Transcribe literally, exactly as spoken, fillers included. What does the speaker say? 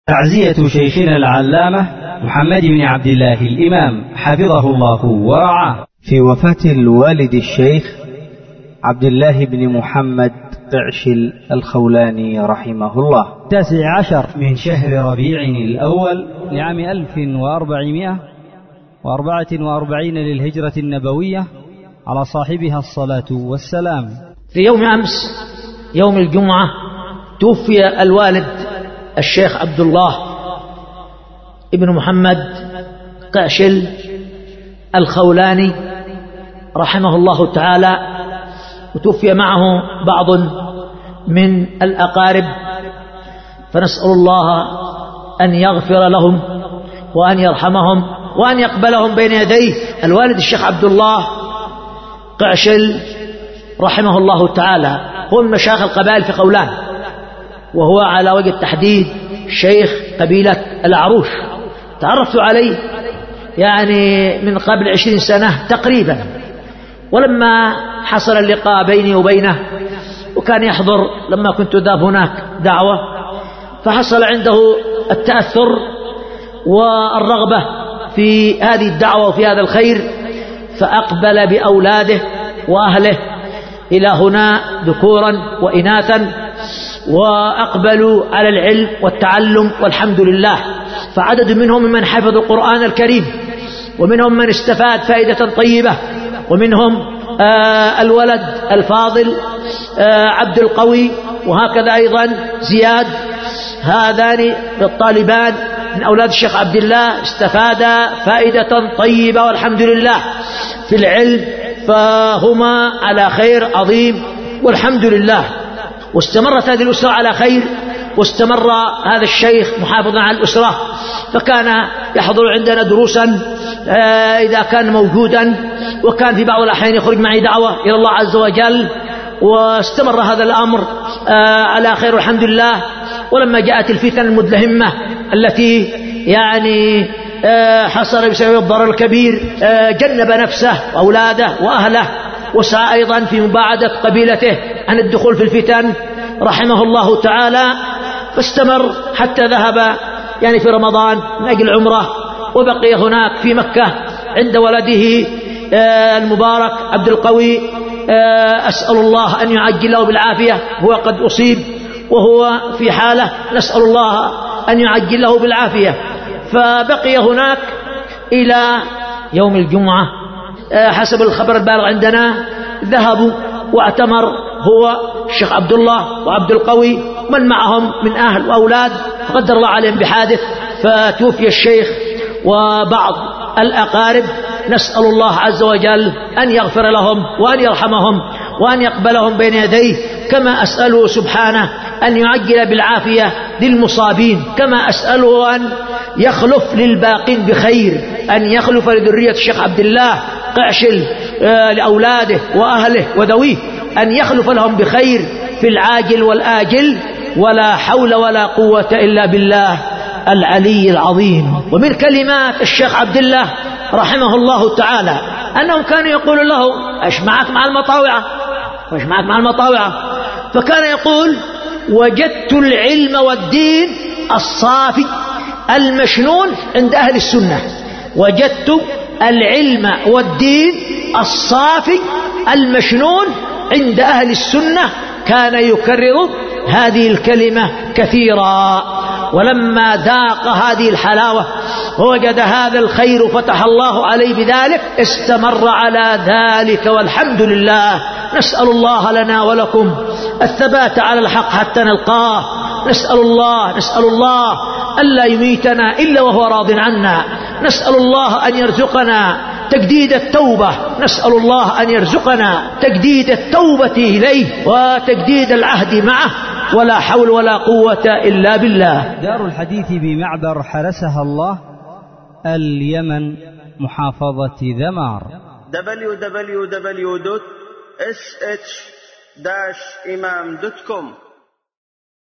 تعزية شيخنا العلامة محمد بن عبد الله الإمام حفظه الله ورعاه في وفاة الوالد الشيخ عبد الله بن محمد قعشل الخولاني رحمه الله. التاسع عشر من شهر ربيع الأول لعام ألف وأربعمائة وأربعة وأربعين للهجرة النبوية على صاحبها الصلاة والسلام. في يوم أمس يوم الجمعة توفي الوالد الشيخ عبد الله ابن محمد قعشل الخولاني رحمه الله تعالى، وتوفي معه بعض من الأقارب، فنسأل الله أن يغفر لهم وأن يرحمهم وأن يقبلهم بين يديه. الوالد الشيخ عبد الله قعشل رحمه الله تعالى هو من مشايخ القبائل في خولان، وهو على وجه التحديد شيخ قبيلة العروش. تعرفت عليه يعني من قبل عشرين سنة تقريبا، ولما حصل اللقاء بيني وبينه وكان يحضر لما كنت ذاب هناك دعوة، فحصل عنده التأثر والرغبة في هذه الدعوة وفي هذا الخير، فأقبل بأولاده وأهله إلى هنا ذكورا وإناثا، وأقبلوا على العلم والتعلم والحمد لله. فعدد منهم ممن حفظ القرآن الكريم، ومنهم من استفاد فائدة طيبة، ومنهم آه الولد الفاضل آه عبد القوي، وهكذا أيضا زياد. هذان الطالبان من أولاد الشيخ عبد الله استفادا فائدة طيبة والحمد لله في العلم، فهما على خير عظيم والحمد لله. واستمرت هذه الأسرة على خير، واستمر هذا الشيخ محافظا على الأسرة، فكان يحضر عندنا دروسا إذا كان موجودا، وكان في بعض الأحيان يخرج معي دعوة إلى الله عز وجل، واستمر هذا الأمر على خير والحمد لله. ولما جاءت الفتن المدلهمة التي يعني حصل بسبب الضرر الكبير، جنب نفسه وأولاده وأهله، وسعى أيضا في مباعدة قبيلته عن الدخول في الفتن رحمه الله تعالى، فاستمر حتى ذهب يعني في رمضان من أجل عمره، وبقي هناك في مكة عند ولده المبارك عبد القوي. أسأل الله أن يعجل له بالعافية، هو قد أصيب وهو في حالة، نسأل الله أن يعجل له بالعافية. فبقي هناك إلى يوم الجمعة حسب الخبر البالغ عندنا. ذهبوا واعتمر هو الشيخ عبد الله وعبد القوي من معهم من أهل وأولاد، قدر الله عليهم بحادث، فتوفي الشيخ وبعض الأقارب. نسأل الله عز وجل أن يغفر لهم وأن يرحمهم وأن يقبلهم بين يديه، كما أسأله سبحانه أن يعجل بالعافية للمصابين، كما أسأله أن يخلف للباقين بخير، أن يخلف لذرية الشيخ عبد الله قعشل لأولاده وأهله وذويه، أن يخلف لهم بخير في العاجل والآجل، ولا حول ولا قوة إلا بالله العلي العظيم. ومن كلمات الشيخ عبد الله رحمه الله تعالى أنهم كانوا يقولون له: ايش معك مع المطاوعة؟ وايش معك مع المطاوعة؟ فكان يقول: وجدت العلم والدين الصافي المشنون عند أهل السنة. وجدت العلم والدين الصافي المشنون عند أهل السنة. كان يكرر هذه الكلمة كثيرا، ولما ذاق هذه الحلاوة ووجد هذا الخير فتح الله عليه بذلك، استمر على ذلك والحمد لله. نسأل الله لنا ولكم الثبات على الحق حتى نلقاه. نسأل الله نسأل الله ألا يميتنا إلا وهو راض عنا. نسأل الله أن يرزقنا تجديد التوبة. نسأل الله أن يرزقنا تجديد التوبة إليه وتجديد العهد معه، ولا حول ولا قوة إلا بالله. دار الحديث بمعبر حرسها الله، اليمن، محافظة ذمار. دبليو دبليو دبليو دوت إس إتش داش إمام دوت كوم